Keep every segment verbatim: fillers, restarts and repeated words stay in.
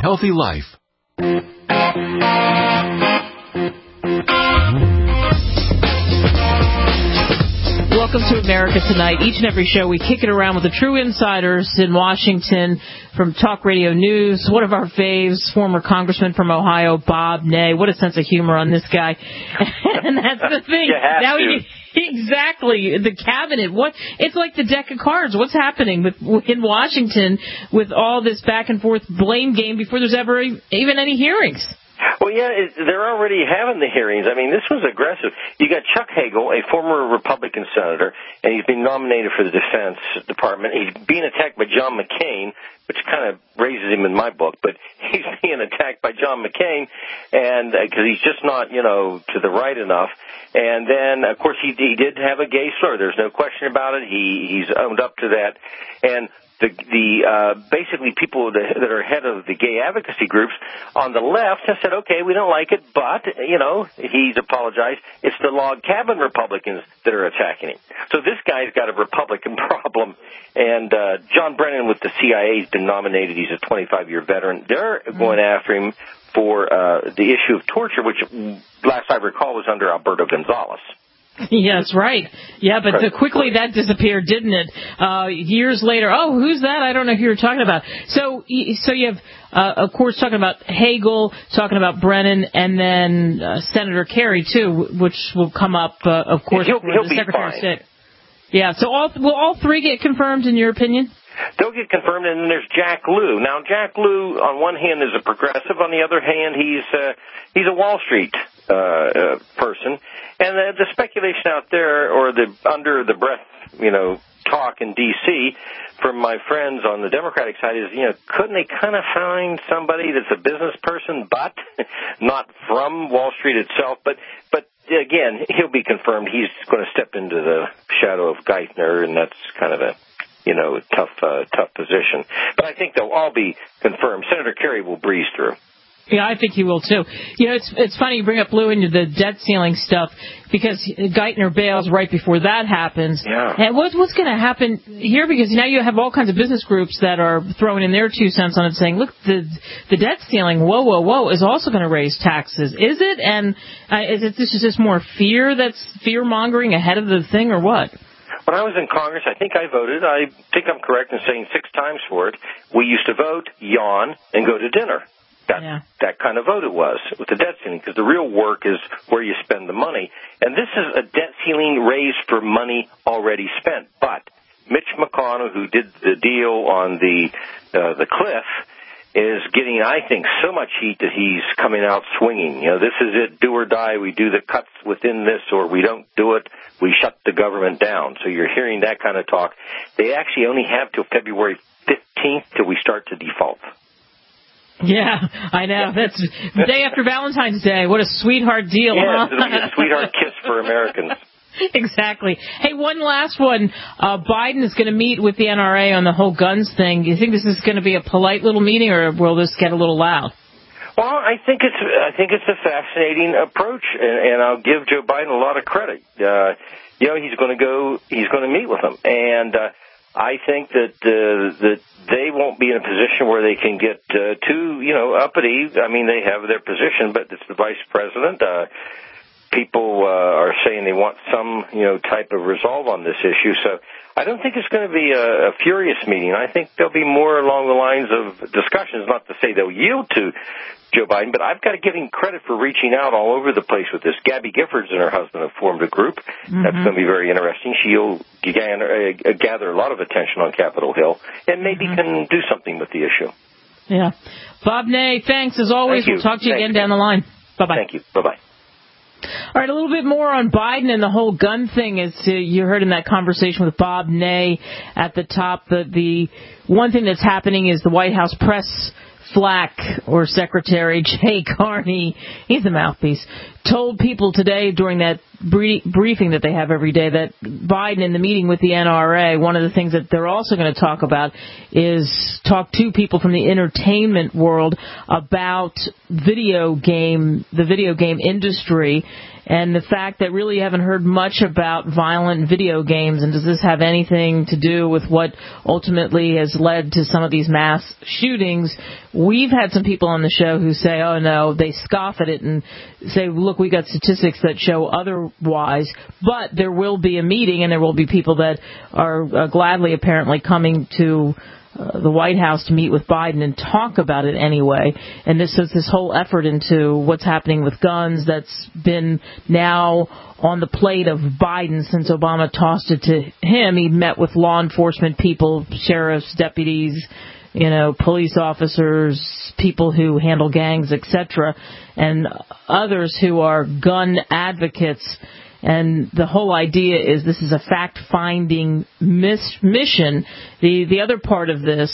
healthy life. Welcome to America Tonight. Each and every show, we kick it around with the true insiders in Washington from Talk Radio News. One of our faves, former congressman from Ohio, Bob Ney. What a sense of humor on this guy. And that's the thing. You have now to. He, exactly. The cabinet. What? It's like the deck of cards. What's happening with in Washington with all this back and forth blame game before there's ever even any hearings? Well, yeah, it, they're already having the hearings. I mean, this was aggressive. You got Chuck Hagel, a former Republican senator, and he's been nominated for the Defense Department. He's being attacked by John McCain, which kind of raises him in my book, but he's being attacked by John McCain, and because uh, he's just not, you know, to the right enough. And then, of course, he, he did have a gay slur. There's no question about it. He he's owned up to that, and. The, the uh, basically people that, that are head of the gay advocacy groups on the left have said, okay, we don't like it, but, you know, he's apologized. It's the log cabin Republicans that are attacking him. So this guy's got a Republican problem. And uh, John Brennan with the C I A has been nominated. He's a twenty-five-year veteran. They're going after him for uh, the issue of torture, which last I recall was under Alberto Gonzales. Yes, right. Yeah, but uh, quickly that disappeared, didn't it? Uh, years later, oh, who's that? I don't know who you're talking about. So, so you have, uh, of course, talking about Hagel, talking about Brennan, and then uh, Senator Kerry, too, which will come up, uh, of course, he'll, for he'll the be Secretary fine. of State. Yeah, so all, will all three get confirmed, in your opinion? They'll get confirmed, and then there's Jack Lew. Now, Jack Lew, on one hand, is a progressive. On the other hand, he's uh, he's a Wall Street uh, uh, person. And the, the speculation out there, or the under the breath, you know, talk in D C from my friends on the Democratic side is, you know, couldn't they kind of find somebody that's a business person, but not from Wall Street itself? But but again, he'll be confirmed. He's going to step into the shadow of Geithner, and that's kind of a you know, tough, uh, tough position. But I think they'll all be confirmed. Senator Kerry will breeze through. Yeah, I think he will, too. You know, it's it's funny you bring up Lou into the debt ceiling stuff, because Geithner bails right before that happens. Yeah. And what's, what's going to happen here, because now you have all kinds of business groups that are throwing in their two cents on it, saying, look, the the debt ceiling, whoa, whoa, whoa, is also going to raise taxes. Is it? And uh, is it this is just more fear that's fear-mongering ahead of the thing, or what? When I was in Congress, I think I voted, I think I'm correct in saying six times for it. We used to vote, yawn, and go to dinner. That, yeah. that kind of vote it was with the debt ceiling, because the real work is where you spend the money. And this is a debt ceiling raised for money already spent. But Mitch McConnell, who did the deal on the uh, the cliff, is getting, I think, so much heat that he's coming out swinging. You know, this is it, do or die. We do the cuts within this, or we don't do it. We shut the government down. So you're hearing that kind of talk. They actually only have till February fifteenth till we start to default. Yeah, I know. That's the day after Valentine's Day. What a sweetheart deal, yeah, huh? It'll be a sweetheart kiss for Americans. Exactly. Hey, one last one. Uh, Biden is going to meet with the N R A on the whole guns thing. Do you think this is going to be a polite little meeting, or will this get a little loud? Well, I think it's I think it's a fascinating approach, and, and I'll give Joe Biden a lot of credit. Uh, you know, he's going to go, he's going to meet with them, and uh, I think that uh, that they won't be in a position where they can get uh, too, you know, uppity. I mean, they have their position, but it's the vice president. Uh, people uh, are saying they want some, you know, type of resolve on this issue. So I don't think it's going to be a, a furious meeting. I think there'll be more along the lines of discussions, not to say they'll yield to Joe Biden, but I've got to give him credit for reaching out all over the place with this. Gabby Giffords and her husband have formed a group. Mm-hmm. That's going to be very interesting. She'll gather, gather a lot of attention on Capitol Hill and maybe mm-hmm. can do something with the issue. Yeah. Bob Ney, thanks as always. Thank We'll talk to you Thank again you. down the line. Bye-bye. Thank you. Bye-bye. All right, a little bit more on Biden and the whole gun thing. As uh, you heard in that conversation with Bob Ney at the top, the, the one thing that's happening is the White House press flack, or Secretary Jay Carney, he's the mouthpiece, told people today during that brief, briefing that they have every day that Biden, in the meeting with the N R A, one of the things that they're also going to talk about is talk to people from the entertainment world about video game, the video game industry, and the fact that really you haven't heard much about violent video games, and does this have anything to do with what ultimately has led to some of these mass shootings? We've had some people on the show who say, oh, no, they scoff at it and say, look, we got statistics that show otherwise, but there will be a meeting and there will be people that are uh, gladly apparently coming to Uh, the White House to meet with Biden and talk about it anyway. And this is this whole effort into what's happening with guns that's been now on the plate of Biden since Obama tossed it to him. He met with law enforcement people, sheriffs, deputies, you know, police officers, people who handle gangs, et cetera, and others who are gun advocates. And the whole idea is this is a fact-finding miss- mission. The the other part of this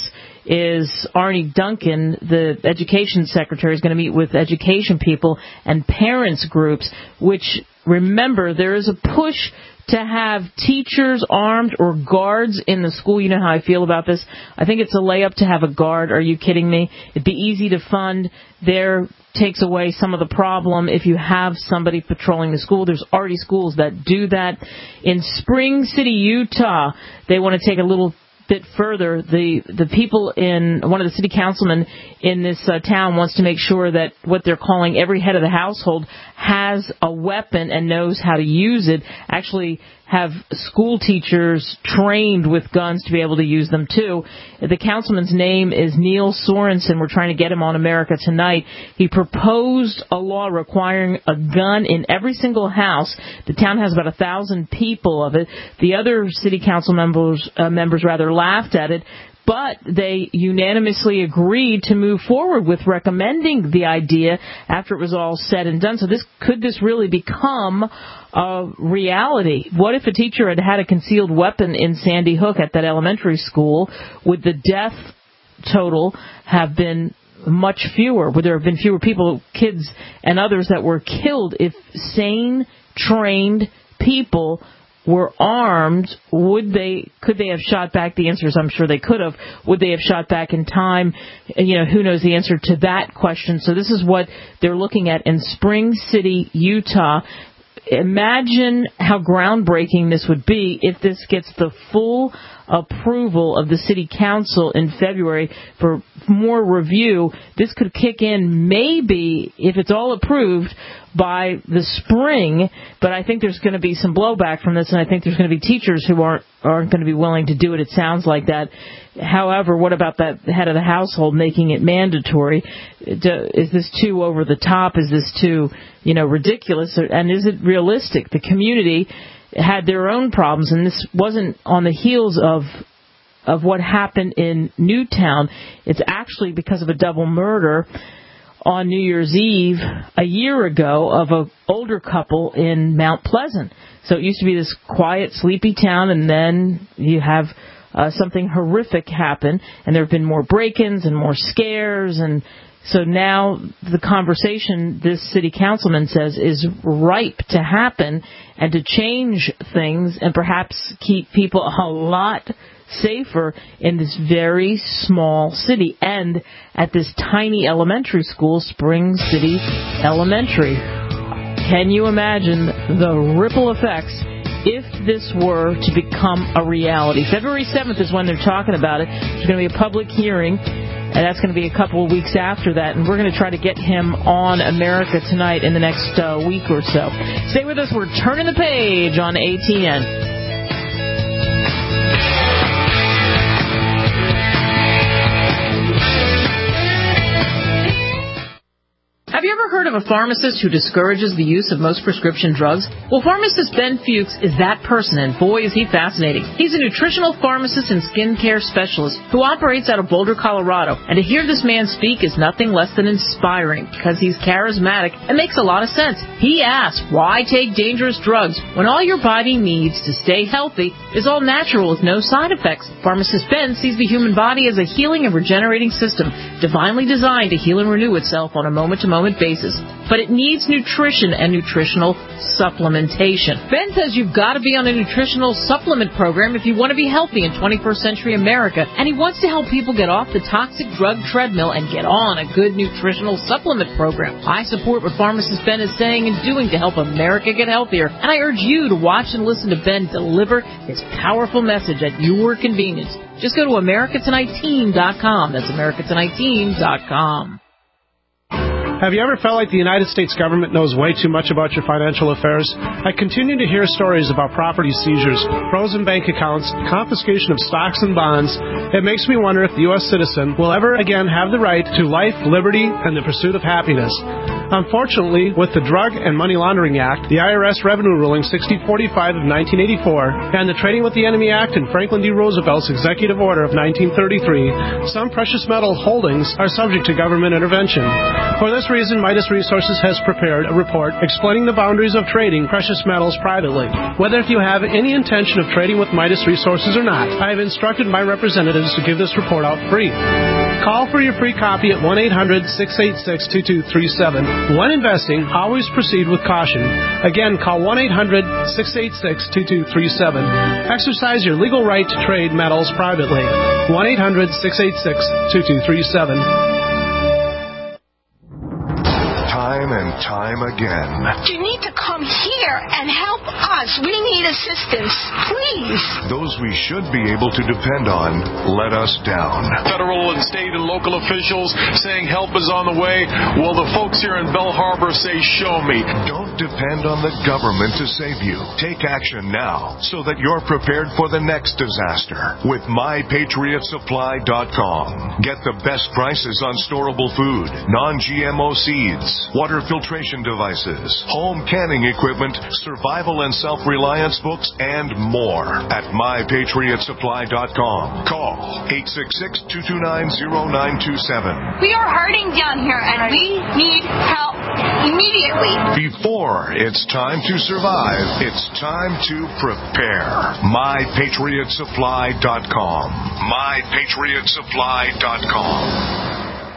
is Arne Duncan, the education secretary, is going to meet with education people and parents groups, which, remember, there is a push to have teachers armed or guards in the school. You know how I feel about this. I think it's a layup to have a guard. Are you kidding me? It'd be easy to fund. There takes away some of the problem if you have somebody patrolling the school. There's already schools that do that. In Spring City, Utah, they want to take a little bit further. The the people in, one of the city councilmen in this uh, town wants to make sure that what they're calling every head of the household has a weapon and knows how to use it. Actually have school teachers trained with guns to be able to use them too. The councilman's name is Neil Sorensen. We're trying to get him on America Tonight. He proposed a law requiring a gun in every single house. The town has about a thousand people of it. The other city council members, uh, members rather laughed at it, but they unanimously agreed to move forward with recommending the idea after it was all said and done. So this could this really become a reality? What if a teacher had had a concealed weapon in Sandy Hook at that elementary school? Would the death total have been much fewer? Would there have been fewer people, kids and others, that were killed if sane, trained people were armed? Would they, could they have shot back? The answer is I'm sure they could have. Would they have shot back in time? You know, who knows the answer to that question. So this is what they're looking at in Spring City, Utah. Imagine how groundbreaking this would be if this gets the full approval of the city council in February for more review. This could kick in maybe, if it's all approved, by the spring, but I think there's going to be some blowback from this, and I think there's going to be teachers who aren't aren't going to be willing to do it. It sounds like that. However, what about that head of the household making it mandatory? Is this too over the top? Is this too, you know, ridiculous? And is it realistic? The community had their own problems, and this wasn't on the heels of of what happened in Newtown. It's actually because of a double murder on New Year's Eve a year ago of an older couple in Mount Pleasant. So it used to be this quiet, sleepy town, and then you have uh, something horrific happen, and there have been more break-ins and more scares, and so now the conversation, this city councilman says, is ripe to happen and to change things and perhaps keep people a lot safer in this very small city and at this tiny elementary school, Spring City Elementary. Can you imagine the ripple effects if this were to become a reality? February seventh is when they're talking about it. There's going to be a public hearing, and that's going to be a couple of weeks after that, and we're going to try to get him on America Tonight in the next uh, week or so. Stay with us. We're turning the page on A T N. Have you ever heard of a pharmacist who discourages the use of most prescription drugs? Well, pharmacist Ben Fuchs is that person, and boy, is he fascinating. He's a nutritional pharmacist and skincare specialist who operates out of Boulder, Colorado. And to hear this man speak is nothing less than inspiring because he's charismatic and makes a lot of sense. He asks, why take dangerous drugs when all your body needs to stay healthy is all natural with no side effects? Pharmacist Ben sees the human body as a healing and regenerating system, divinely designed to heal and renew itself on a moment-to-moment basis. basis, but it needs nutrition and nutritional supplementation. Ben says you've got to be on a nutritional supplement program if you want to be healthy in twenty-first century America, and he wants to help people get off the toxic drug treadmill and get on a good nutritional supplement program. I support what pharmacist Ben is saying and doing to help America get healthier, and I urge you to watch and listen to Ben deliver his powerful message at your convenience. Just go to America Tonight Team dot com. That's America Tonight Team dot com. Have you ever felt like the United States government knows way too much about your financial affairs? I continue to hear stories about property seizures, frozen bank accounts, confiscation of stocks and bonds. It makes me wonder if the U S citizen will ever again have the right to life, liberty, and the pursuit of happiness. Unfortunately, with the Drug and Money Laundering Act, the I R S Revenue Ruling sixty forty-five of nineteen eighty-four, and the Trading with the Enemy Act and Franklin D. Roosevelt's Executive Order of nineteen thirty-three, some precious metal holdings are subject to government intervention. For this reason, Midas Resources has prepared a report explaining the boundaries of trading precious metals privately. Whether if you have any intention of trading with Midas Resources or not, I have instructed my representatives to give this report out free. Call for your free copy at one eight hundred six eight six two two three seven. When investing, always proceed with caution. Again, call one eight hundred six eight six two two three seven. Exercise your legal right to trade metals privately. one eight hundred six eight six two two three seven. Time and time again. You need to come here and help us. We need assistance, please. Those we should be able to depend on let us down. Federal and state and local officials saying help is on the way. Well, the folks here in Belle Harbor say, show me. Don't depend on the government to save you. Take action now so that you're prepared for the next disaster with my patriot supply dot com. Get the best prices on storable food, non G M O seeds, water filtration devices, home canning equipment, survival and self-reliance books, and more at my patriot supply dot com. Call eight six six, two two nine, zero nine two seven. We are hurting down here, and we need help immediately. Before it's time to survive, it's time to prepare. my patriot supply dot com. my patriot supply dot com.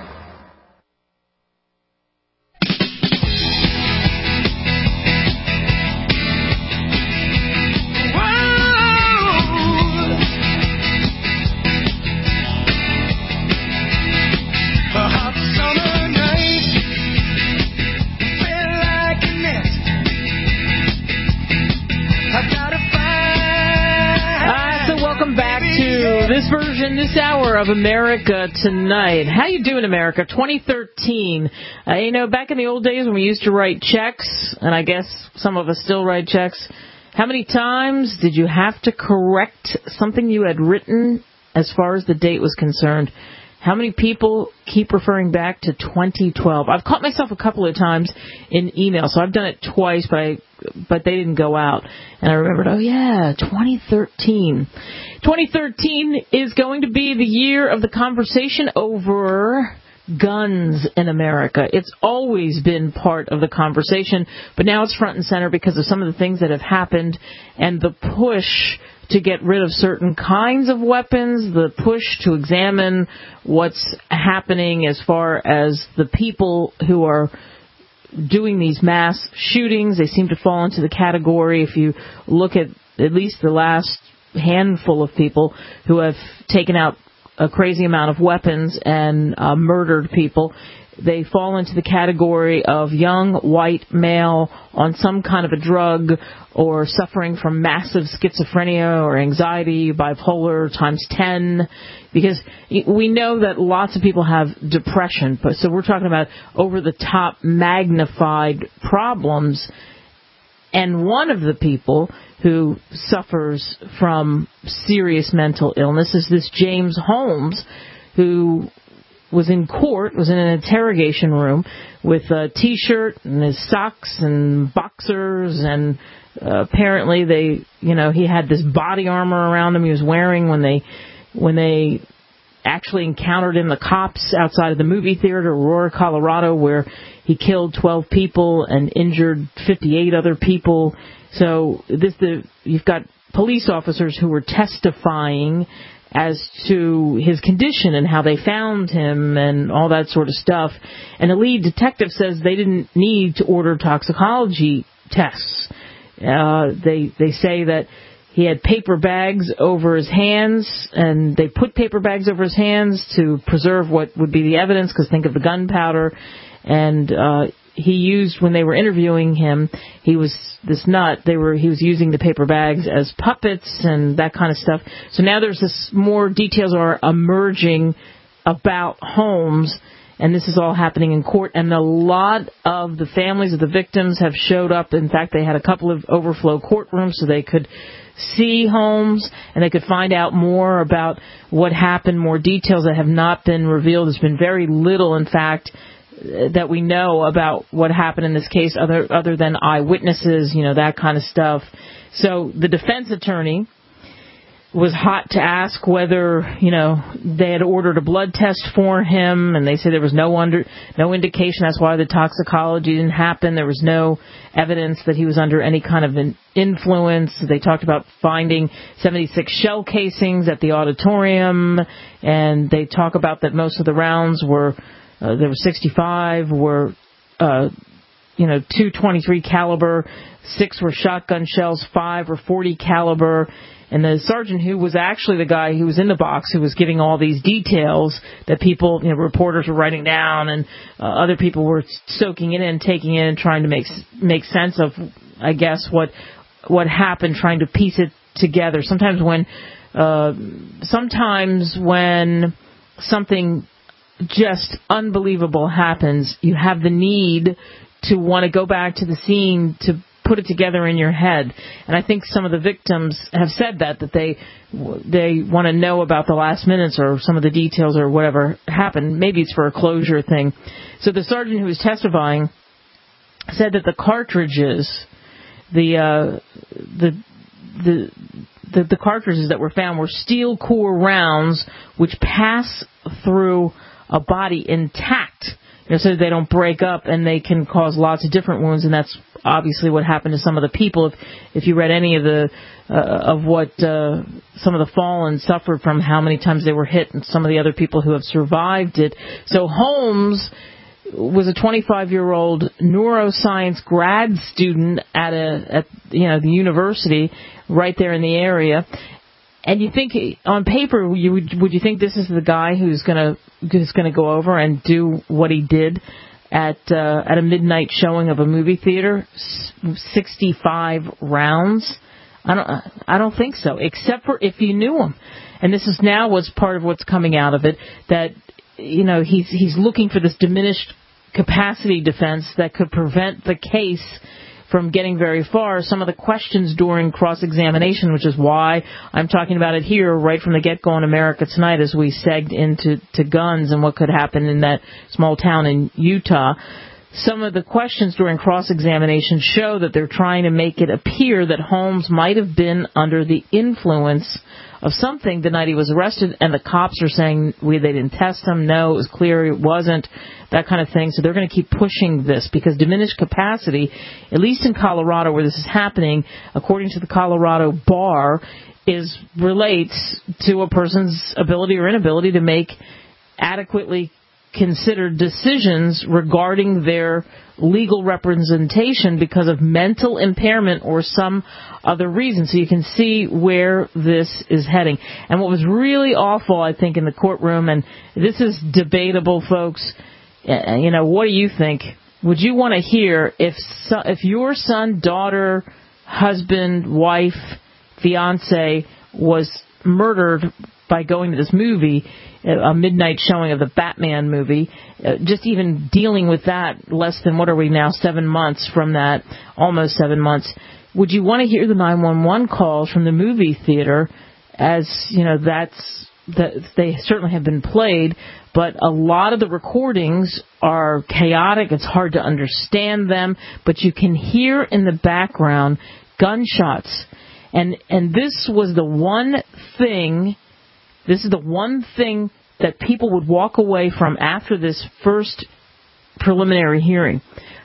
This version, this hour of America Tonight. How you doing, America? twenty thirteen. Uh, you know, back in the old days when we used to write checks, and I guess some of us still write checks, how many times did you have to correct something you had written as far as the date was concerned? How many people keep referring back to twenty twelve? I've caught myself a couple of times in email, so I've done it twice, but I, but they didn't go out. And I remembered, oh yeah, twenty thirteen. twenty thirteen is going to be the year of the conversation over guns in America. It's always been part of the conversation, but now it's front and center because of some of the things that have happened and the push to get rid of certain kinds of weapons, the push to examine what's happening as far as the people who are doing these mass shootings. They seem to fall into the category, if you look at at least the last handful of people who have taken out a crazy amount of weapons and uh, murdered people, they fall into the category of young white male on some kind of a drug or suffering from massive schizophrenia or anxiety, bipolar times ten, because we know that lots of people have depression. But so we're talking about over-the-top magnified problems. And one of the people who suffers from serious mental illness is this James Holmes, who was in court, was in an interrogation room with a T-shirt and his socks and boxers, and uh, apparently they, you know, he had this body armor around him he was wearing when they, when they actually encountered him, the cops outside of the movie theater, Aurora, Colorado, where he killed twelve people and injured fifty-eight other people. So this, the you've got police officers who were testifying, as to his condition and how they found him and all that sort of stuff. And the lead detective says they didn't need to order toxicology tests. Uh, they they say that he had paper bags over his hands, and they put paper bags over his hands to preserve what would be the evidence, because think of the gunpowder. And uh, he used, when they were interviewing him, he was this nut. They were he was using the paper bags as puppets and that kind of stuff. So now there's this more details are emerging about Holmes. And this is all happening in court, and a lot of the families of the victims have showed up. In fact, they had a couple of overflow courtrooms so they could see Holmes and they could find out more about what happened, more details that have not been revealed. There's been very little, in fact, that we know about what happened in this case other other than eyewitnesses, you know, that kind of stuff. So the defense attorney was hot to ask whether, you know, they had ordered a blood test for him, and they said there was no under no indication. That's why the toxicology didn't happen. There was no evidence that he was under any kind of an influence. They talked about finding seventy-six shell casings at the auditorium, and they talk about that most of the rounds were, uh, there were sixty-five, were, uh, you know, two twenty-three caliber, six were shotgun shells, five were forty caliber. And the sergeant, who was actually the guy who was in the box, who was giving all these details that people, you know, reporters were writing down, and uh, other people were soaking it in, taking it in, trying to make make sense of, I guess, what what happened, trying to piece it together. Sometimes when, uh, sometimes when something just unbelievable happens, you have the need to want to go back to the scene to put it together in your head. And I think some of the victims have said that, that they they want to know about the last minutes or some of the details or whatever happened. Maybe it's for a closure thing. So the sergeant who was testifying said that the cartridges, the uh, the the the, the cartridges that were found were steel core rounds which pass through a body intact. You know, so they don't break up, and they can cause lots of different wounds, and that's obviously what happened to some of the people. If if you read any of the uh, of what uh, some of the fallen suffered from, how many times they were hit, and some of the other people who have survived it. So Holmes was a twenty-five-year-old neuroscience grad student at a at you know the university right there in the area. And you think, on paper, you would, would you think this is the guy who's going to who's going to go over and do what he did at uh, at a midnight showing of a movie theater, sixty-five rounds? I don't I don't think so, except for if you knew him. And this is now what's part of what's coming out of it, that you know he's he's looking for this diminished capacity defense that could prevent the case from getting very far. Some of the questions during cross-examination, which is why I'm talking about it here right from the get-go on America Tonight as we segged into to guns and what could happen in that small town in Utah. Some of the questions during cross-examination show that they're trying to make it appear that Holmes might have been under the influence of something the night he was arrested, and the cops are saying we they didn't test him. No, it was clear it wasn't, that kind of thing. So they're going to keep pushing this because diminished capacity, at least in Colorado where this is happening, according to the Colorado bar, is relates to a person's ability or inability to make adequately considered decisions regarding their legal representation because of mental impairment or some other reason. So you can see where this is heading. And what was really awful, I think, in the courtroom, and this is debatable, folks, you know, what do you think? Would you want to hear if so, if your son, daughter, husband, wife, fiance was murdered by going to this movie, a midnight showing of the Batman movie, uh, just even dealing with that less than, what are we now, seven months from that, almost seven months, would you want to hear the nine one one calls from the movie theater? As, you know, that's, that they certainly have been played, but a lot of the recordings are chaotic. It's hard to understand them, but you can hear in the background gunshots. And, and this was the one thing This is the one thing that people would walk away from after this first preliminary hearing.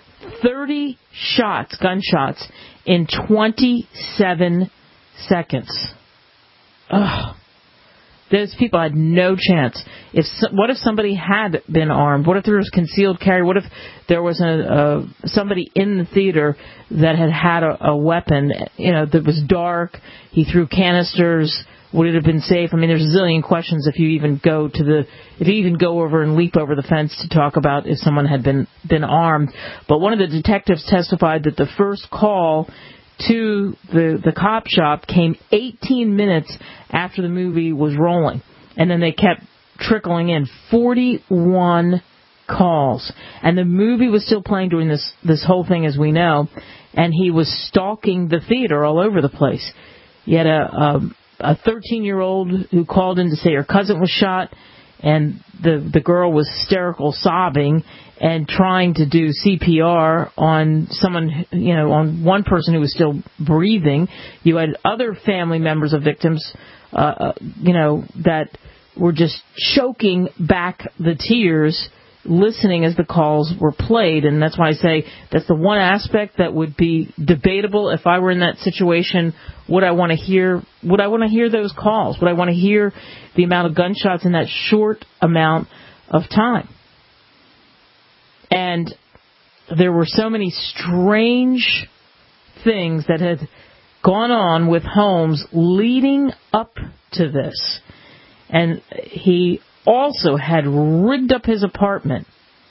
thirty shots, gunshots, in twenty-seven seconds. Ugh. Those people had no chance. If what if somebody had been armed? What if there was concealed carry? What if there was a, a somebody in the theater that had had a, a weapon? You know, that was dark. He threw canisters. Would it have been safe? I mean, there's a zillion questions if you even go to the if you even go over and leap over the fence to talk about if someone had been been armed. But one of the detectives testified that the first call to the the cop shop came eighteen minutes after the movie was rolling, and then they kept trickling in forty-one calls, and the movie was still playing during this this whole thing, as we know, and he was stalking the theater all over the place. You had a a, a thirteen-year-old who called in to say her cousin was shot, and the the girl was hysterical, sobbing, and trying to do C P R on someone, you know, on one person who was still breathing. You had other family members of victims, uh, you know, that were just choking back the tears, listening as the calls were played. And that's why I say that's the one aspect that would be debatable. If I were in that situation, would I want to hear, would I want to hear those calls? Would I want to hear the amount of gunshots in that short amount of time? And there were so many strange things that had gone on with Holmes leading up to this. And he also had rigged up his apartment.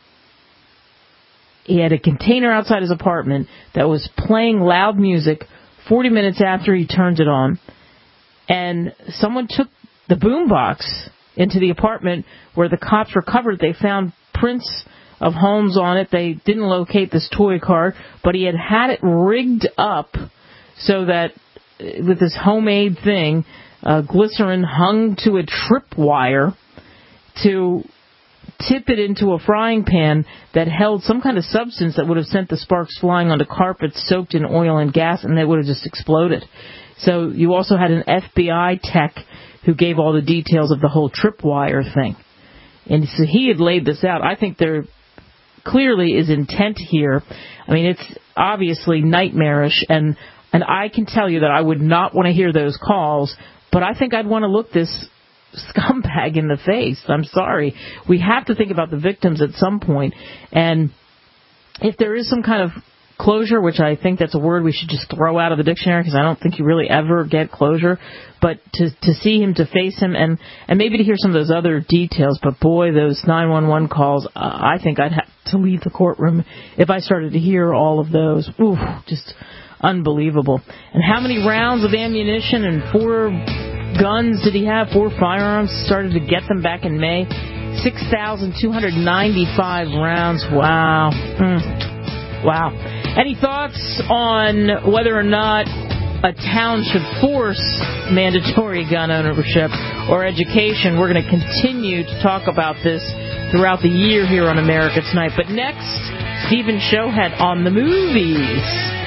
He had a container outside his apartment that was playing loud music forty minutes after he turned it on. And someone took the boombox into the apartment where the cops recovered. They found prints of Holmes on it. They didn't locate this toy car, but he had had it rigged up so that with this homemade thing, uh, glycerin hung to a tripwire to tip it into a frying pan that held some kind of substance that would have sent the sparks flying onto carpets soaked in oil and gas, and they would have just exploded. So you also had an F B I tech who gave all the details of the whole tripwire thing. And so he had laid this out. I think there clearly is intent here. I mean, it's obviously nightmarish, and and I can tell you that I would not want to hear those calls, but I think I'd want to look this scumbag in the face. I'm sorry. We have to think about the victims at some point, and if there is some kind of closure, which I think that's a word we should just throw out of the dictionary because I don't think you really ever get closure, but to to see him, to face him, and, and maybe to hear some of those other details, but boy, those nine one one calls, uh, I think I'd have to leave the courtroom if I started to hear all of those. Ooh, just unbelievable. And how many rounds of ammunition and four guns did he have? Four firearms? Started to get them back in May. six thousand two hundred ninety-five rounds. Wow. Mm. Wow. Any thoughts on whether or not a town should force mandatory gun ownership or education? We're going to continue to talk about this throughout the year here on America Tonight. But next, Stephen Showhead on the movies.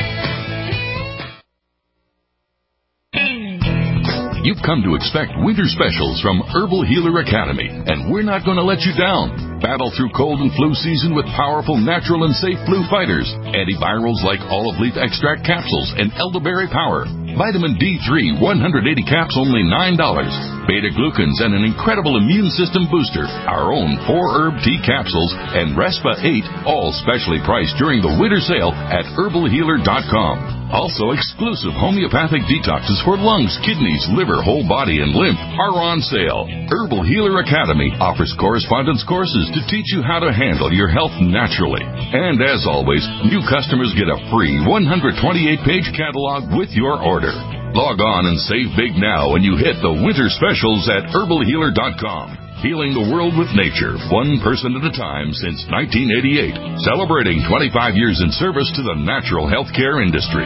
You've come to expect winter specials from Herbal Healer Academy, and we're not going to let you down. Battle through cold and flu season with powerful, natural, and safe flu fighters. Antivirals like olive leaf extract capsules and elderberry power. Vitamin D three, one hundred eighty caps, only nine dollars. Beta-glucans and an incredible immune system booster. Our own four-herb tea capsules and Respa eight, all specially priced during the winter sale at herbal healer dot com. Also, exclusive homeopathic detoxes for lungs, kidneys, liver, whole body, and lymph are on sale. Herbal Healer Academy offers correspondence courses to teach you how to handle your health naturally. And as always, new customers get a free one hundred twenty-eight page catalog with your order. Log on and save big now when you hit the winter specials at herbal healer dot com. Healing the world with nature, one person at a time since nineteen eighty-eight. Celebrating twenty-five years in service to the natural healthcare industry.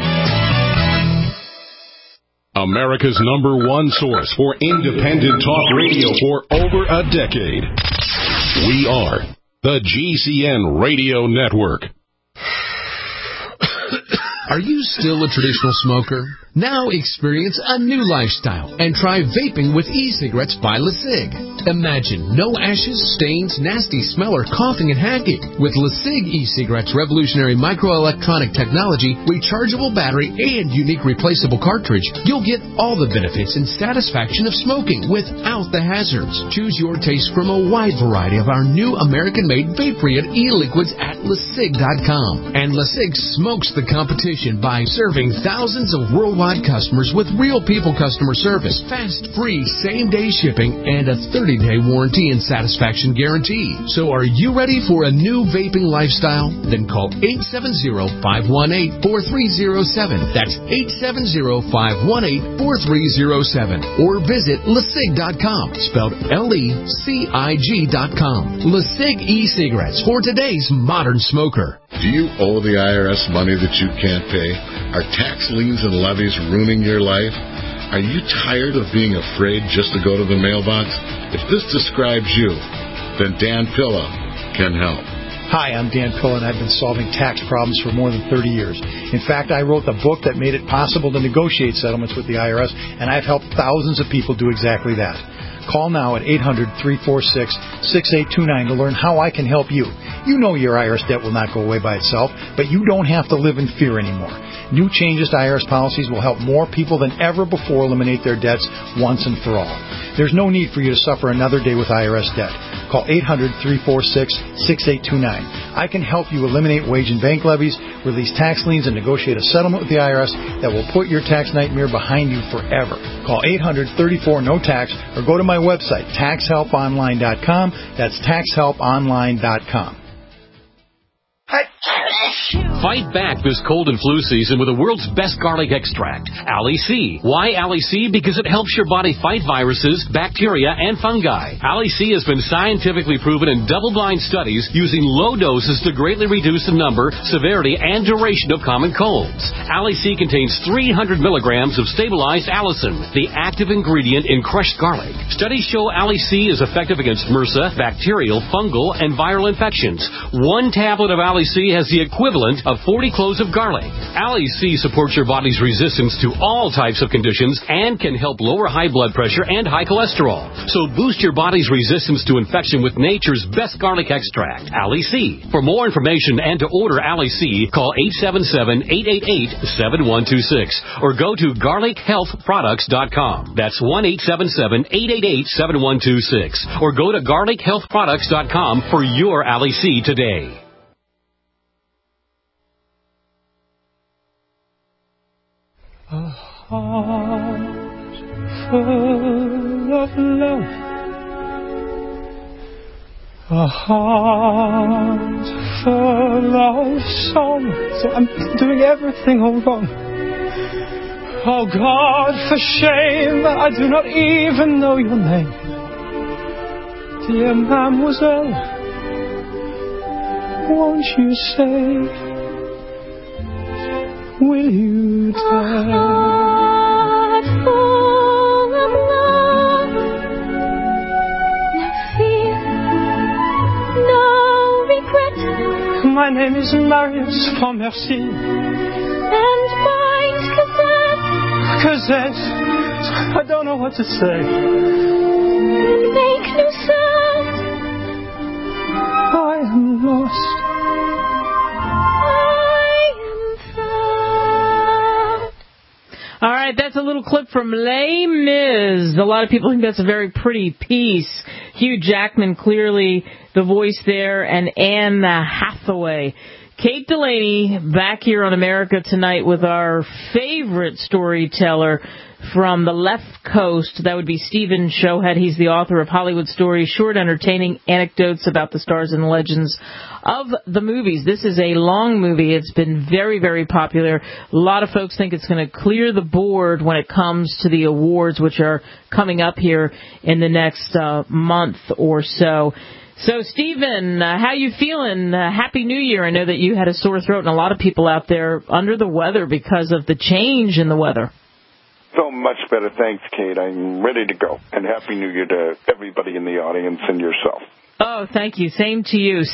America's number one source for independent talk radio for over a decade. We are the G C N Radio Network. Are you still a traditional smoker? Now experience a new lifestyle and try vaping with e-cigarettes by LeSig. Imagine no ashes, stains, nasty smell, or coughing and hacking. With LeSig e-cigarettes' revolutionary microelectronic technology, rechargeable battery, and unique replaceable cartridge, you'll get all the benefits and satisfaction of smoking without the hazards. Choose your taste from a wide variety of our new American-made Vaporeon e-liquids at LeSig dot com. And LeSig smokes the competition by serving thousands of worldwide customers with real people customer service, fast, free, same-day shipping, and a thirty-day warranty and satisfaction guarantee. So are you ready for a new vaping lifestyle? Then call eight seven zero, five one eight, four three zero seven. That's eight seven zero, five one eight, four three zero seven. Or visit LeSig dot com, spelled L E C I G dot com. LeSig e-cigarettes for today's modern smoker. Do you owe the I R S money that you can't pay? Are tax liens and levies ruining your life? Are you tired of being afraid just to go to the mailbox? If this describes you, then Dan Pilla can help. Hi, I'm Dan Pilla, and I've been solving tax problems for more than thirty years. In fact, I wrote the book that made it possible to negotiate settlements with the I R S, and I've helped thousands of people do exactly that. Call now at eight hundred, three four six, six eight two nine to learn how I can help you. You know your I R S debt will not go away by itself, but you don't have to live in fear anymore. New changes to I R S policies will help more people than ever before eliminate their debts once and for all. There's no need for you to suffer another day with I R S debt. Call eight hundred, three four six, six eight two nine. I can help you eliminate wage and bank levies, release tax liens, and negotiate a settlement with the I R S that will put your tax nightmare behind you forever. Call eight hundred, thirty-four, no tax or go to my website, tax help online dot com. That's tax help online dot com. Fight back this cold and flu season with the world's best garlic extract, Ali C. Why Ali C? Because it helps your body fight viruses, bacteria, and fungi. Ali C has been scientifically proven in double-blind studies using low doses to greatly reduce the number, severity, and duration of common colds. Ali C contains three hundred milligrams of stabilized allicin, the active ingredient in crushed garlic. Studies show Ali C is effective against MRSA, bacterial, fungal, and viral infections. One tablet of Ali C has the equivalent of forty cloves of garlic. Ali C supports your body's resistance to all types of conditions and can help lower high blood pressure and high cholesterol. So boost your body's resistance to infection with nature's best garlic extract, Ali C. For more information and to order Ali C, call eight seven seven, eight eight eight, seven one two six or go to garlic health products dot com. That's one eight seven seven, eight eight eight, seven one two six or go to garlic health products dot com for your Ali C today. A heart full of love, a heart full of song. So I'm doing everything all wrong. Oh God, for shame, I do not even know your name. Dear mademoiselle, won't you say, will you dare? Heart full of love, no fear, no regret. My name is Marius Pontmercy. And mine's Cosette. Cosette, I don't know what to say. And make no sound. I am lost. All right, that's a little clip from Les Mis. A lot of people think that's a very pretty piece. Hugh Jackman, clearly the voice there, and Anne Hathaway. Kate Delaney back here on America Tonight with our favorite storyteller from the left coast. That would be Stephen Shohead. He's the author of Hollywood Stories, short, entertaining anecdotes about the stars and legends of the movies. This is a long movie. It's been very, very popular. A lot of folks think it's going to clear the board when it comes to the awards, which are coming up here in the next uh, month or so. So, Stephen, uh, how you feeling? Uh, Happy New Year. I know that you had a sore throat and a lot of people out there under the weather because of the change in the weather. So much better. Thanks, Kate. I'm ready to go. And Happy New Year to everybody in the audience and yourself. Oh, thank you. Same to you. So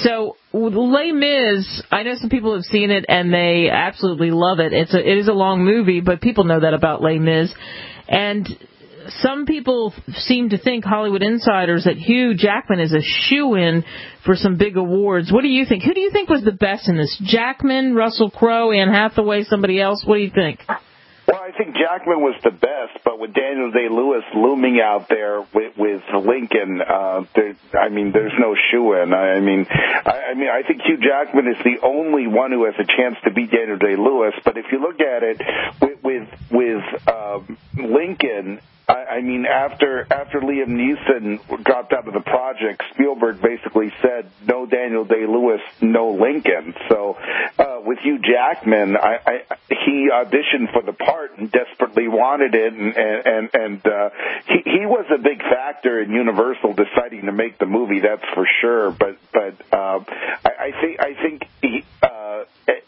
Les Mis, I know some people have seen it and they absolutely love it. It's a, it is a long movie, but people know that about Les Mis. And some people seem to think, Hollywood insiders, that Hugh Jackman is a shoo-in for some big awards. What do you think? Who do you think was the best in this? Jackman, Russell Crowe, Anne Hathaway, somebody else? What do you think? Well, I think Jackman was the best, but with Daniel Day-Lewis looming out there with, with Lincoln, uh, there, I mean, there's no shoe-in. I mean, I, I mean, I think Hugh Jackman is the only one who has a chance to beat Daniel Day-Lewis. But if you look at it with with, with um, Lincoln, I, I mean, after after Liam Neeson dropped out of the project, Spielberg basically said, no Daniel Day-Lewis, no Lincoln. So uh, with Hugh Jackman, I, I, he auditioned for the part and desperately wanted it, and and and, and uh, he, he was a big factor in Universal deciding to make the movie. That's for sure. But but uh, I, I think I think he. Uh,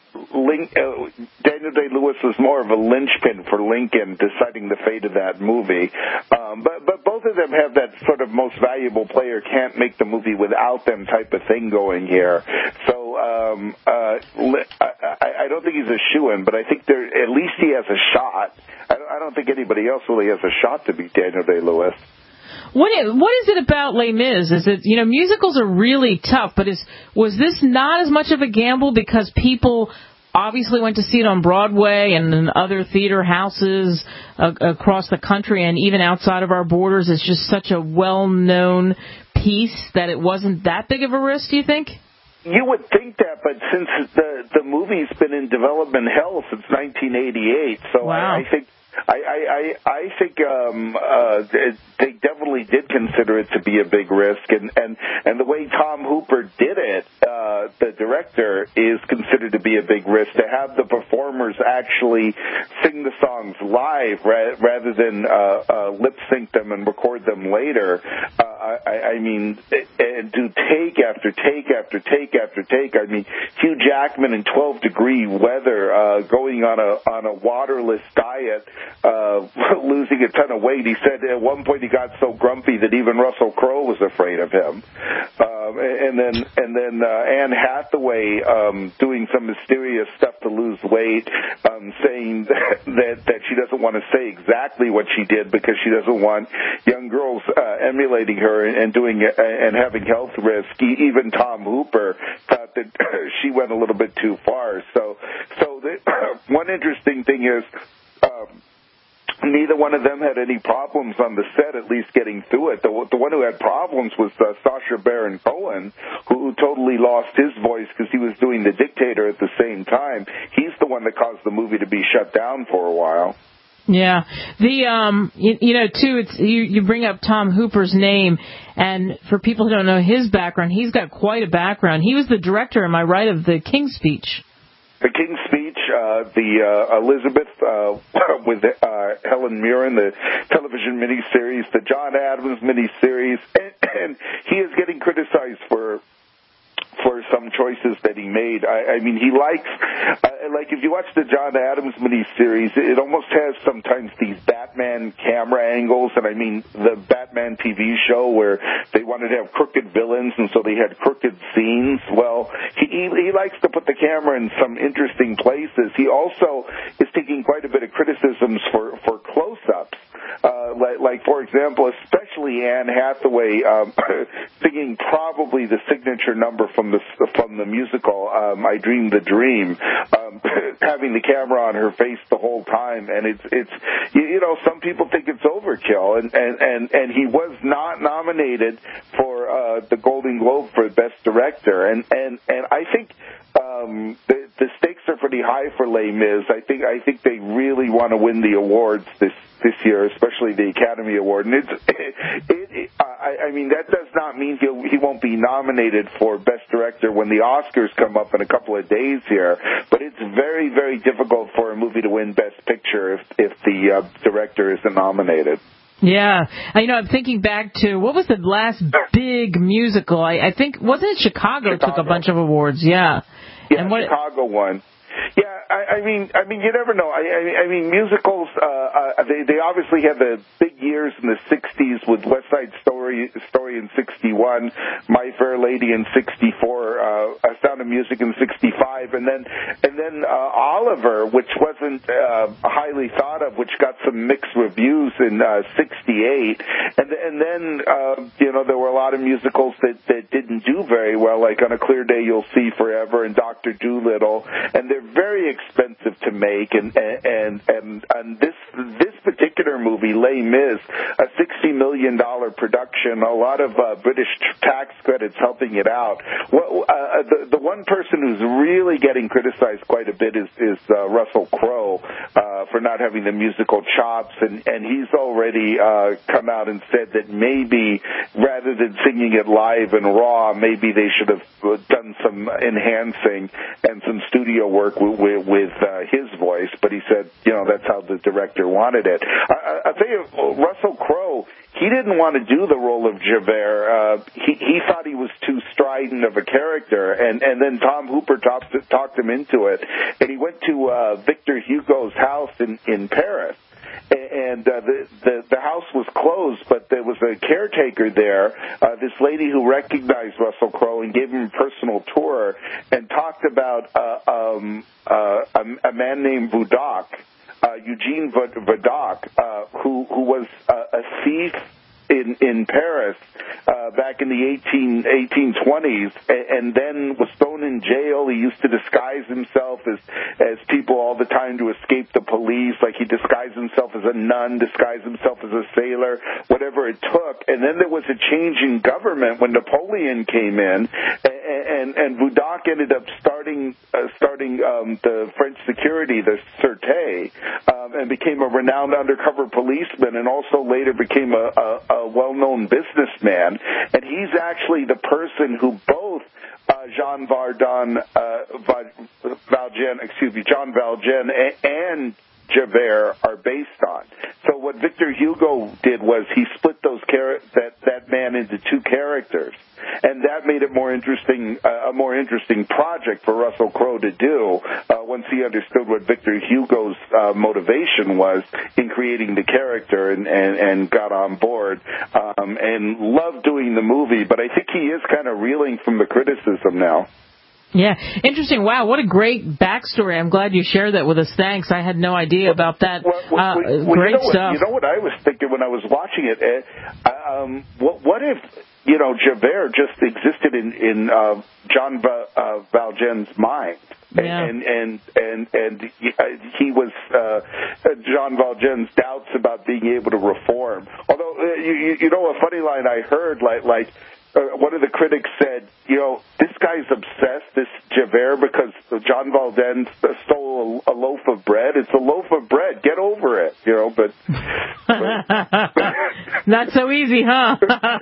Link, uh, Daniel Day-Lewis was more of a linchpin for Lincoln deciding the fate of that movie. Um, but, but both of them have that sort of most valuable player can't make the movie without them type of thing going here. So um, uh, I, I don't think he's a shoo-in, but I think there, at least he has a shot. I don't, I don't think anybody else really has a shot to beat Daniel Day-Lewis. What is, what is it about Les Mis? Is it, you know, musicals are really tough, but is was this not as much of a gamble because people obviously went to see it on Broadway and in other theater houses uh, across the country and even outside of our borders? It's just such a well-known piece that it wasn't that big of a risk, do you think? You would think that, but since the the movie's been in development hell since nineteen eighty-eight, so wow. I, I think I, I, I think um, uh, they definitely did consider it to be a big risk, and, and, and the way Tom Hooper did it, uh, the director, is considered to be a big risk. To have the performers actually sing the songs live ra- rather than uh, uh, lip sync them and record them later, uh, I, I mean, and do take after take after take after take. I mean, Hugh Jackman in twelve degree weather, uh, going on a on a waterless diet. Uh, losing a ton of weight. He said at one point he got so grumpy that even Russell Crowe was afraid of him. Um, and then and then uh, Anne Hathaway um, doing some mysterious stuff to lose weight, um, saying that, that that she doesn't want to say exactly what she did because she doesn't want young girls uh, emulating her and doing and having health risks. Even Tom Hooper thought that she went a little bit too far. So so the, one interesting thing is. Um, Neither one of them had any problems on the set, at least getting through it. The, the one who had problems was uh, Sacha Baron Cohen, who, who totally lost his voice because he was doing The Dictator at the same time. He's the one that caused the movie to be shut down for a while. Yeah, the um, you, you know, too. It's you. You bring up Tom Hooper's name, and for people who don't know his background, he's got quite a background. He was the director, am I right, of The King's Speech? The King's Speech, uh, the uh, Elizabeth uh, with uh, Helen Mirren, the television miniseries, the John Adams miniseries, and, and he is getting criticized for for some choices that he made. I, I mean, he likes, uh, like if you watch the John Adams miniseries, it almost has sometimes these Batman camera angles, and I mean the Batman T V show where they wanted to have crooked villains, and so they had crooked scenes. Well, he, he, he likes to put the camera in some interesting places. He also is taking quite a bit of criticisms for, for close-ups. Uh, like, like, for example, especially Anne Hathaway um, singing probably the signature number from the from the musical um, "I Dreamed the Dream," um, having the camera on her face the whole time, and it's it's you, you know some people think it's overkill, and and and, and he was not nominated for uh, the Golden Globe for Best Director, and and and I think. Um, the, the stakes are pretty high for Les Mis. I think I think they really want to win the awards this this year, especially the Academy Award. And it's, it, it, it, I, I mean, that does not mean he'll, he won't be nominated for Best Director when the Oscars come up in a couple of days here. But it's very, very difficult for a movie to win Best Picture if if the uh, director isn't nominated. Yeah. You know, I'm thinking back to, what was the last big musical? I, I think, wasn't it Chicago, Chicago took a bunch of awards? Yeah. Yeah, and what, Chicago won. Yeah, I, I mean, I mean, you never know. I, I, I mean, musicals. Uh, uh, they they obviously had the big years in the sixties with West Side Story, Story in sixty-one, My Fair Lady in sixty-four, uh, Sound of Music in sixty-five, and then and then uh, Oliver, which wasn't uh, highly thought of, which got some mixed reviews in uh, sixty-eight, and and then uh, you know there were a lot of musicals that that didn't do very well, like On a Clear Day You'll See Forever and Doctor Dolittle, and they're very expensive to make, and and and, and this this particular movie, Les Mis, a sixty million dollars production, a lot of uh, British tax credits helping it out. Well, uh, the the one person who's really getting criticized quite a bit is is uh, Russell Crowe uh, for not having the musical chops, and and he's already uh, come out and said that maybe rather than singing it live and raw, maybe they should have done some enhancing and some studio work with, with, with uh, his voice, but he said, you know, that's how the director wanted it. I, I'll tell you, Russell Crowe, he didn't want to do the role of Javert. Uh, he, he thought he was too strident of a character, and, and then Tom Hooper talked, talked him into it, and he went to uh, Victor Hugo's house in, in Paris. And uh, the, the the house was closed, but there was a caretaker there, uh, this lady who recognized Russell Crowe and gave him a personal tour and talked about uh, um, uh, a, a man named Vidocq, uh, Eugene Vidocq, uh, who who was uh, a thief in in Paris uh, back in the eighteen eighteen twenties, and, and then was thrown in jail. He used to disguise himself as as people all the time to escape the police. Like he disguised himself as a nun, disguised himself as a sailor, whatever it took. And then there was a change in government when Napoleon came in, and and, and Vidocq ended up starting uh, starting um, the French security, the Sûreté, um, and became a renowned undercover policeman, and also later became a, a, a well-known businessman. And he's actually the person who both uh, Jean Valjean, uh, Valjean, excuse me, Jean Valjean, and Javert are based on. So what Victor Hugo did was he split those char- that that man into two characters, and that made it more interesting, uh, a more interesting project for Russell Crowe to do uh, once he understood what Victor Hugo's uh, motivation was in creating the character, and, and, and got on board um, and loved doing the movie. But I think he is kind of reeling from the criticism now. Yeah, interesting. Wow, what a great backstory. I'm glad you shared that with us. Thanks. I had no idea about that. Well, well, uh, well, great you know stuff. What, you know what I was thinking when I was watching it? Uh, um, what, what if, you know, Javert just existed in, in uh, John Va- uh, Valjean's mind? Yeah. And and and and he, uh, he was uh, Jean Valjean's doubts about being able to reform. Although uh, you you know a funny line I heard, like like uh, one of the critics said, you know, this guy's obsessed, this Javert, because Jean Valjean stole a, a loaf of bread. It's a loaf of bread. Get over it, you know. But, but not so easy, huh?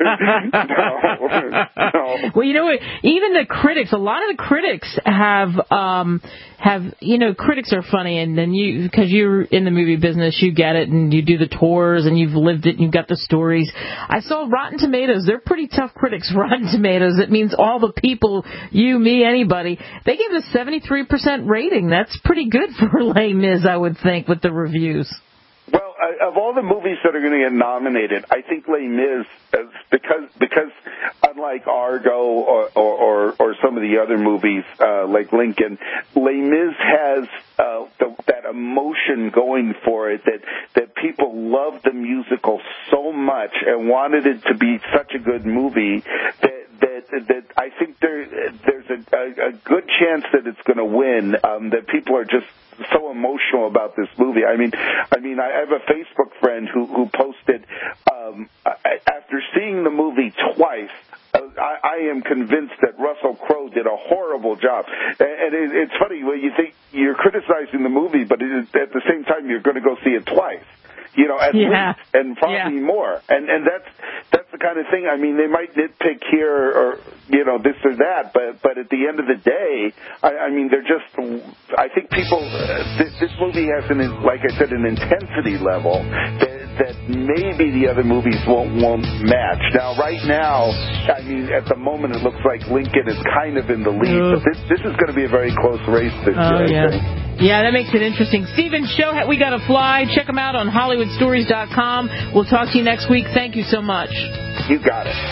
no, no. Well, you know what? Even the critics, a lot of the critics have um, have you know, critics are funny, and then you, because you're in the movie business, you get it, and you do the tours, and you've lived it, and you've got the stories. I saw Rotten Tomatoes. They're pretty tough critics. Rotten Tomatoes. It means all the people, you, me, anybody. They gave it a seventy-three percent rating. That's pretty good for Les Mis, I would think, with the reviews. Well, uh, of all the movies that are going to get nominated, I think Les Mis, uh, because because unlike Argo or or, or, or some of the other movies uh, like Lincoln, Les Mis has uh, the, that emotion going for it, that that people loved the musical so much and wanted it to be such a good movie that. That, that I think there there's a, a, a good chance that it's going to win. Um, that people are just so emotional about this movie. I mean, I mean, I have a Facebook friend who who posted um, after seeing the movie twice. Uh, I, I am convinced that Russell Crowe did a horrible job, and it, it's funny when you think you're criticizing the movie, but it is, at the same time you're going to go see it twice. You know, at yeah. least, and probably yeah. more. And and that's that's the kind of thing. I mean, they might nitpick here or, you know, this or that, but but at the end of the day, I, I mean, they're just, I think people, uh, this, this movie has, an, like I said, an intensity level that, that maybe the other movies won't, won't match. Now, right now, I mean, at the moment, it looks like Lincoln is kind of in the lead, Ooh. but this, this is going to be a very close race this Oh, year, I yeah. think. Yeah, that makes it interesting. Stephen Show, We Gotta Fly. Check them out on Hollywood Stories dot com. We'll talk to you next week. Thank you so much. You got it.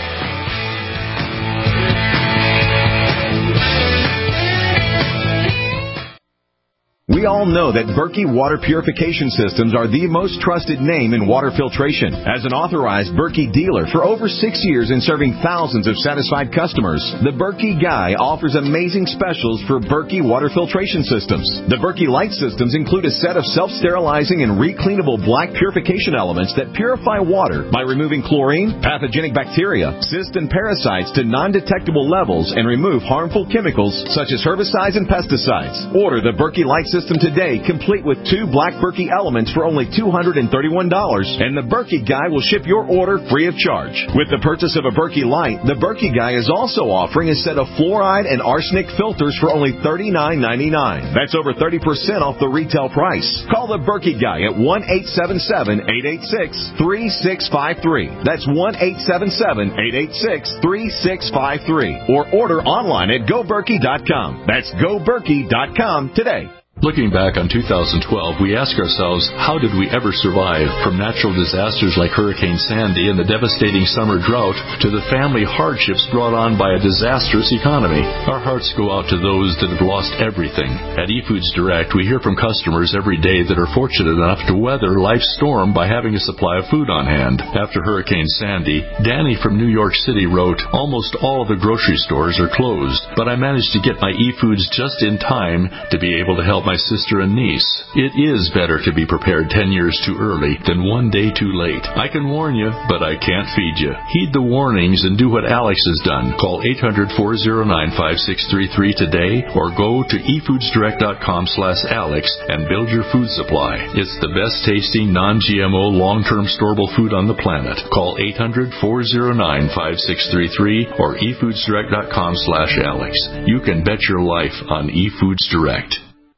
We all know that Berkey Water Purification Systems are the most trusted name in water filtration. As an authorized Berkey dealer for over six years and serving thousands of satisfied customers, the Berkey Guy offers amazing specials for Berkey Water Filtration Systems. The Berkey Light Systems include a set of self-sterilizing and recleanable black purification elements that purify water by removing chlorine, pathogenic bacteria, cysts, and parasites to non-detectable levels and remove harmful chemicals such as herbicides and pesticides. Order the Berkey Light System today, complete with two black Berkey elements for only two hundred thirty-one dollars, and the Berkey Guy will ship your order free of charge. With the purchase of a Berkey Light, the Berkey Guy is also offering a set of fluoride and arsenic filters for only thirty-nine ninety-nine. That's over thirty percent off the retail price. Call the Berkey Guy at one eight seven seven, eight eight six, three six five three. That's one eight seven seven, eight eight six, three six five three. Or order online at go berkey dot com. That's go berkey dot com today. Looking back on two thousand twelve, we ask ourselves, how did we ever survive? From natural disasters like Hurricane Sandy and the devastating summer drought to the family hardships brought on by a disastrous economy. Our hearts go out to those that have lost everything. At eFoods Direct, we hear from customers every day that are fortunate enough to weather life's storm by having a supply of food on hand. After Hurricane Sandy, Danny from New York City wrote, almost all of the grocery stores are closed, but I managed to get my eFoods just in time to be able to help my sister and niece. It is better to be prepared ten years too early than one day too late. I can warn you, but I can't feed you. Heed the warnings and do what Alex has done. Call eight hundred, four oh nine, five six three three today or go to e foods direct dot com slash alex and build your food supply. It's the best tasting, non-G M O, long-term storable food on the planet. Call eight hundred, four oh nine, five six three three or e foods direct dot com slash alex. You can bet your life on eFoods Direct.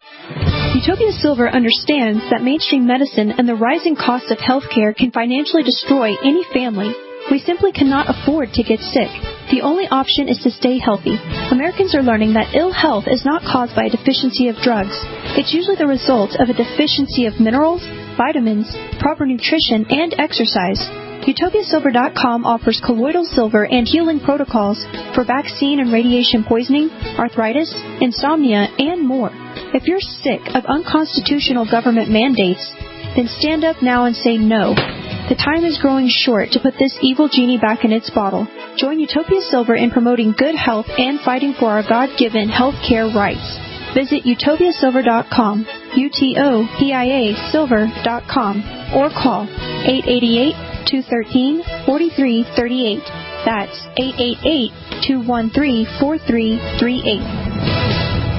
Utopia Silver understands that mainstream medicine and the rising cost of healthcare can financially destroy any family. We simply cannot afford to get sick. The only option is to stay healthy. Americans are learning that ill health is not caused by a deficiency of drugs. It's usually the result of a deficiency of minerals, vitamins, proper nutrition, and exercise. Utopia Silver dot com offers colloidal silver and healing protocols for vaccine and radiation poisoning, arthritis, insomnia, and more. If you're sick of unconstitutional government mandates, then stand up now and say no. The time is growing short to put this evil genie back in its bottle. Join Utopia Silver in promoting good health and fighting for our God-given health care rights. Visit Utopia Silver dot com, U T O P I A Silver dot com, or call eight eight eight, two one three, four three three eight. That's eight eight eight, two one three, four three three eight.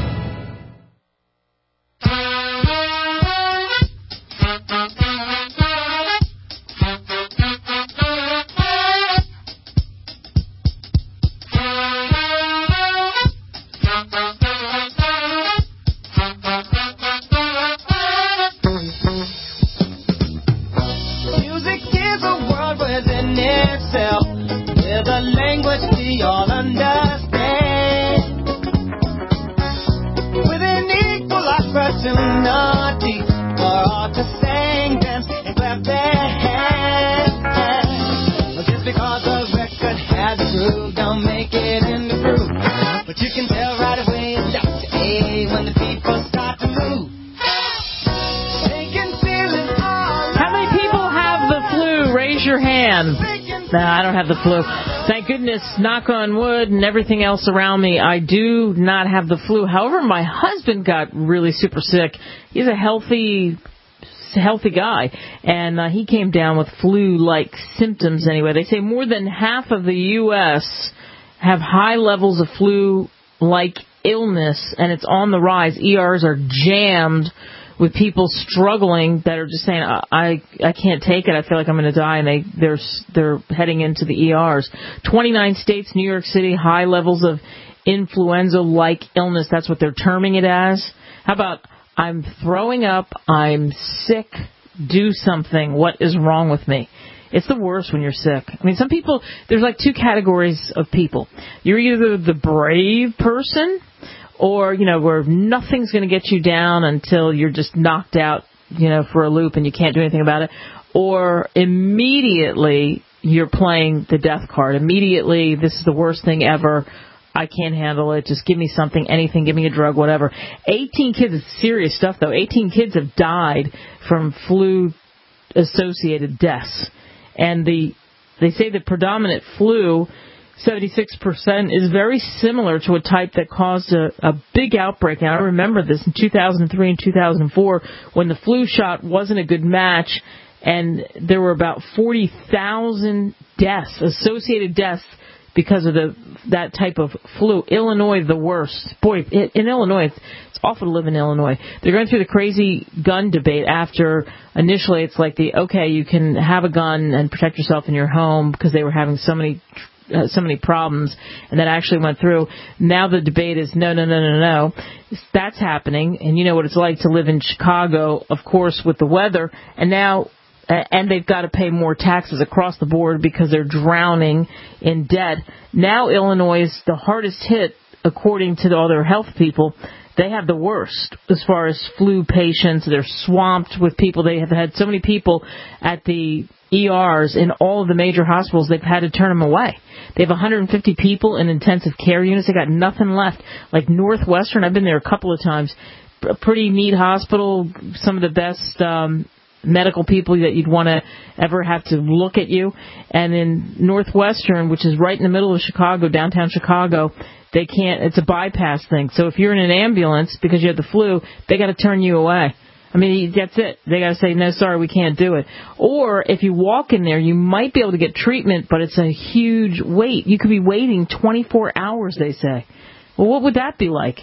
No, I don't have the flu. Thank goodness, knock on wood and everything else around me, I do not have the flu. However, my husband got really super sick. He's a healthy, healthy guy, and uh, he came down with flu-like symptoms anyway. They say more than half of the U S have high levels of flu-like illness, and it's on the rise. E Rs are jammed with people struggling that are just saying, I I can't take it. I feel like I'm going to die, and they they're they're heading into the E Rs. twenty-nine states, New York City, high levels of influenza-like illness. That's what they're terming it as. How about I'm throwing up, I'm sick, do something. What is wrong with me? It's the worst when you're sick. I mean, some people, there's like two categories of people. You're either the brave person or, you know, where nothing's going to get you down until you're just knocked out, you know, for a loop and you can't do anything about it. Or immediately you're playing the death card. Immediately, this is the worst thing ever. I can't handle it. Just give me something, anything, give me a drug, whatever. eighteen kids, it's serious stuff, though. eighteen kids have died from flu-associated deaths. And the they say the predominant flu, seventy-six percent, is very similar to a type that caused a, a big outbreak. Now, I remember this in two thousand three and two thousand four when the flu shot wasn't a good match, and there were about forty thousand deaths, associated deaths, because of the that type of flu. Illinois, the worst. Boy, it, in Illinois, it's, it's awful to live in Illinois. They're going through the crazy gun debate after initially it's like the, okay, you can have a gun and protect yourself in your home because they were having so many uh, so many problems, and that actually went through. Now the debate is no, no, no, no, no. That's happening, and you know what it's like to live in Chicago, of course, with the weather, and now and they've got to pay more taxes across the board because they're drowning in debt. Now Illinois is the hardest hit, according to all their health people. They have the worst as far as flu patients. They're swamped with people. They have had so many people at the E Rs in all of the major hospitals, they've had to turn them away. They have one hundred fifty people in intensive care units. They got nothing left. Like Northwestern, I've been there a couple of times. A pretty neat hospital, some of the best um medical people that you'd want to ever have to look at you. And in Northwestern, which is right in the middle of Chicago, downtown Chicago, they can't, it's a bypass thing. So if you're in an ambulance because you have the flu, they got to turn you away. I mean, that's it. They got to say, no, sorry, we can't do it. Or if you walk in there, you might be able to get treatment, but it's a huge wait. You could be waiting twenty-four hours, they say. Well, what would that be like?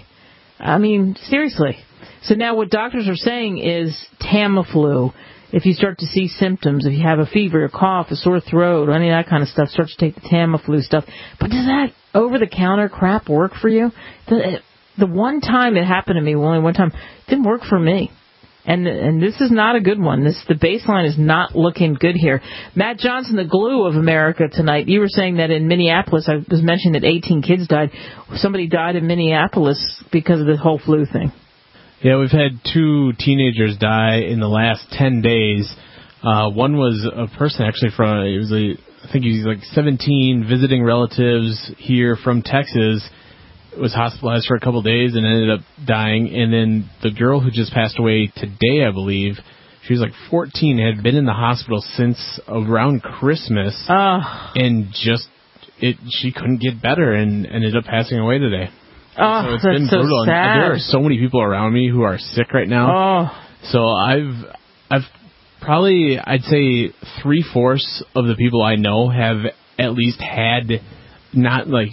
I mean, seriously. So now what doctors are saying is Tamiflu. If you start to see symptoms, if you have a fever, a cough, a sore throat, or any of that kind of stuff, start to take the Tamiflu stuff. But does that over-the-counter crap work for you? The, the one time it happened to me, only one time, it didn't work for me. And and this is not a good one. This the baseline is not looking good here. Matt Johnson, the glue of America tonight. You were saying that in Minneapolis, I was mentioning that eighteen kids died. Somebody died in Minneapolis because of the whole flu thing. Yeah, we've had two teenagers die in the last ten days. Uh, one was a person actually from, it was a, I think he's like seventeen, visiting relatives here from Texas, was hospitalized for a couple of days and ended up dying. And then the girl who just passed away today, I believe, she was like fourteen, had been in the hospital since around Christmas, oh. and just, it she couldn't get better and ended up passing away today. Oh, so it's that's been so brutal. sad. And there are so many people around me who are sick right now. Oh. So I've, I've probably, I'd say three fourths of the people I know have at least had not like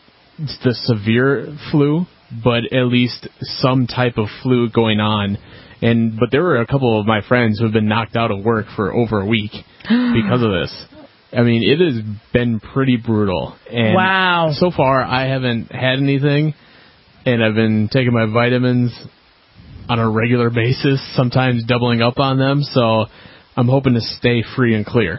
the severe flu, but at least some type of flu going on. And but there were a couple of my friends who have been knocked out of work for over a week because of this. I mean, it has been pretty brutal. And wow. So far, I haven't had anything. And I've been taking my vitamins on a regular basis, sometimes doubling up on them. So I'm hoping to stay free and clear.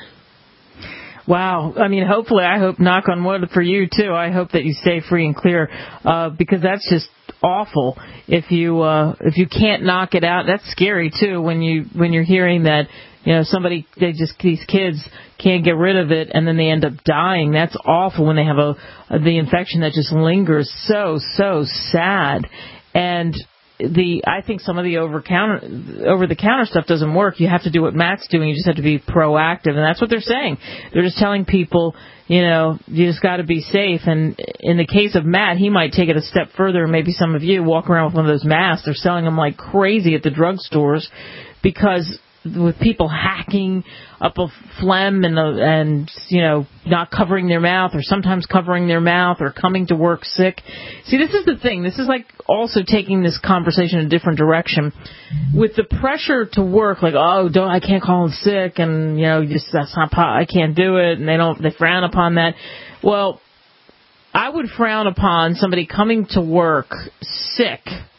Wow. I mean, hopefully, I hope, knock on wood for you, too. I hope that you stay free and clear, uh, because that's just awful. If you uh, if you can't knock it out, that's scary, too, when, you, when you're hearing that, you know, somebody, they just, these kids can't get rid of it and then they end up dying. That's awful when they have a, a the infection that just lingers. So, so sad. And the, I think some of the over counter, over the counter stuff doesn't work. You have to do what Matt's doing. You just have to be proactive. And that's what they're saying. They're just telling people, you know, you just got to be safe. And in the case of Matt, he might take it a step further. Maybe some of you walk around with one of those masks. They're selling them like crazy at the drugstores because with people hacking up a phlegm and, uh, and, you know, not covering their mouth or sometimes covering their mouth or coming to work sick. See, this is the thing. This is like also taking this conversation in a different direction. With the pressure to work, like, oh, don't, I can't call in sick and, you know, just, that's not, I can't do it. And they don't, they frown upon that. Well, I would frown upon somebody coming to work sick,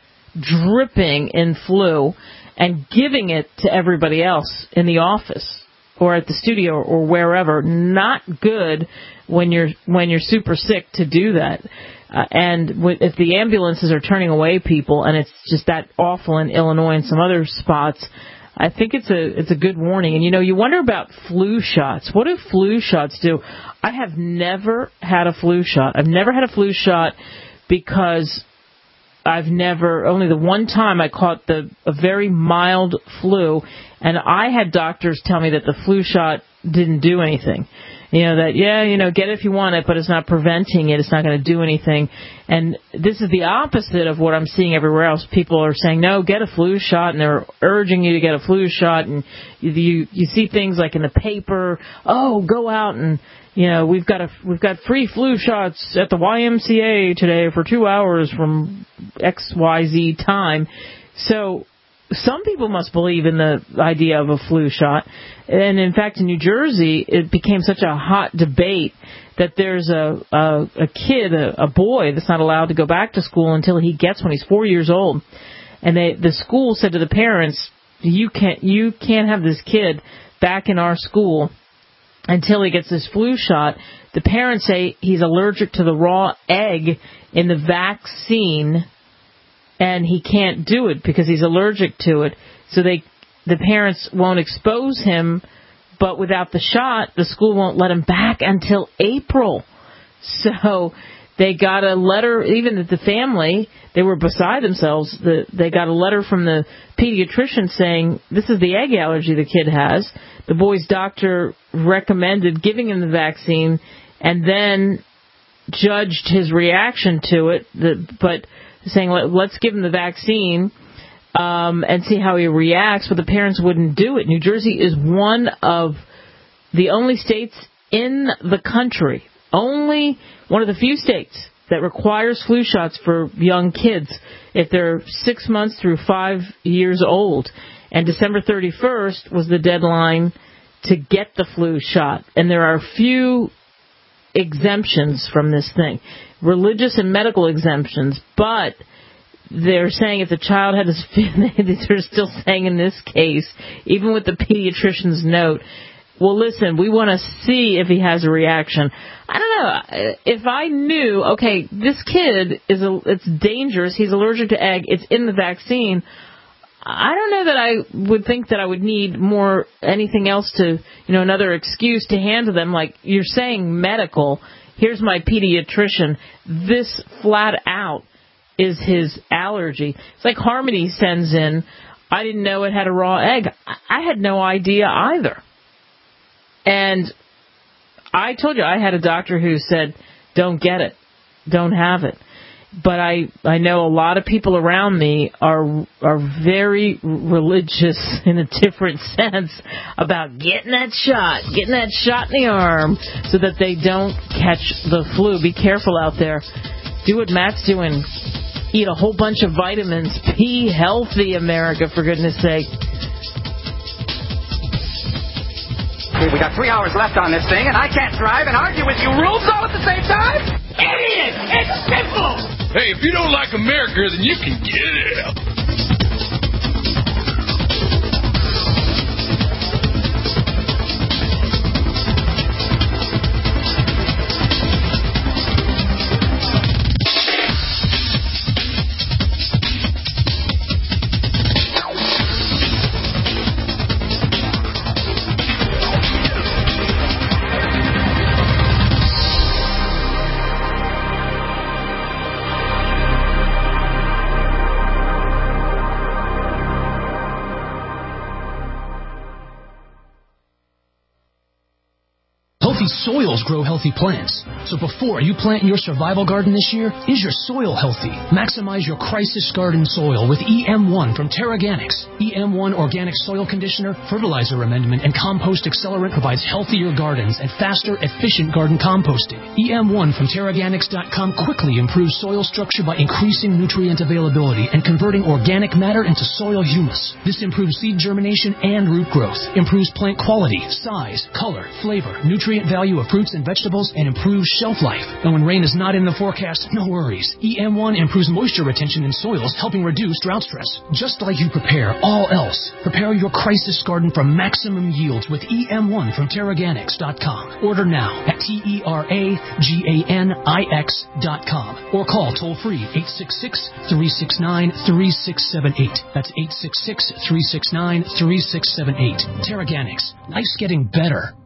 dripping in flu, and giving it to everybody else in the office or at the studio or wherever. Not good when you're when you're super sick to do that. Uh, and w- if the ambulances are turning away people, and it's just that awful in Illinois and some other spots, I think it's a it's a good warning. And, you know, you wonder about flu shots. What do flu shots do? I have never had a flu shot. I've never had a flu shot because I've never, only the one time I caught the a very mild flu, and I had doctors tell me that the flu shot didn't do anything. You know, that, yeah, you know, get it if you want it, but it's not preventing it. It's not going to do anything. And this is the opposite of what I'm seeing everywhere else. People are saying, no, get a flu shot, and they're urging you to get a flu shot. And you you, you see things like in the paper, oh, go out and, you know, we've got a we've got free flu shots at the Y M C A today for two hours from X Y Z time. So some people must believe in the idea of a flu shot. And, in fact, in New Jersey, it became such a hot debate that there's a a, a kid, a, a boy, that's not allowed to go back to school until he gets when he's four years old. And they, the school said to the parents, you can't, you can't have this kid back in our school until he gets this flu shot. The parents say he's allergic to the raw egg in the vaccine, and he can't do it because he's allergic to it. So they, the parents won't expose him, but without the shot, the school won't let him back until April. So they got a letter, even the family, they were beside themselves. The, they got a letter from the pediatrician saying, this is the egg allergy the kid has. The boy's doctor recommended giving him the vaccine and then judged his reaction to it, the, but saying, let's give him the vaccine um, and see how he reacts, but the parents wouldn't do it. New Jersey is one of the only states in the country, only one of the few states that requires flu shots for young kids if they're six months through five years old. And December thirty-first was the deadline to get the flu shot. And there are a few exemptions from this thing, religious and medical exemptions, but they're saying if the child had this, they're still saying in this case, even with the pediatrician's note, well, listen, we want to see if he has a reaction. I don't know. If I knew, okay, this kid is a, it's dangerous, he's allergic to egg, it's in the vaccine, I don't know that I would think that I would need more, anything else to, you know, another excuse to hand to them. Like you're saying medical, here's my pediatrician. This flat out is his allergy. It's like Harmony sends in, I didn't know it had a raw egg. I had no idea either. And I told you, I had a doctor who said, don't get it, don't have it. But I, I know a lot of people around me are are very religious in a different sense about getting that shot, getting that shot in the arm so that they don't catch the flu. Be careful out there. Do what Matt's doing. Eat a whole bunch of vitamins. Be healthy, America, for goodness sake. We got three hours left on this thing, and I can't drive and argue with you rules all at the same time? Idiot! It's simple! Hey, if you don't like America, then you can get out. Healthy soils grow healthy plants. So before you plant your survival garden this year, is your soil healthy? Maximize your crisis garden soil with E M one from Terraganics. E M one Organic Soil Conditioner, Fertilizer Amendment, and Compost Accelerant provides healthier gardens and faster, efficient garden composting. E M one from Terraganics dot com quickly improves soil structure by increasing nutrient availability and converting organic matter into soil humus. This improves seed germination and root growth, improves plant quality, size, color, flavor, nutrient value of fruits and vegetables, and improves shelf life. And when rain is not in the forecast, no worries. E M one improves moisture retention in soils, helping reduce drought stress. Just like you prepare all else, prepare your crisis garden for maximum yields with E M one from Terraganics dot com. Order now at T E R A G A N I X dot com or call toll free eight six six, three six nine, three six seven eight. That's eight six six, three six nine, three six seven eight. Terraganics. Life's getting better.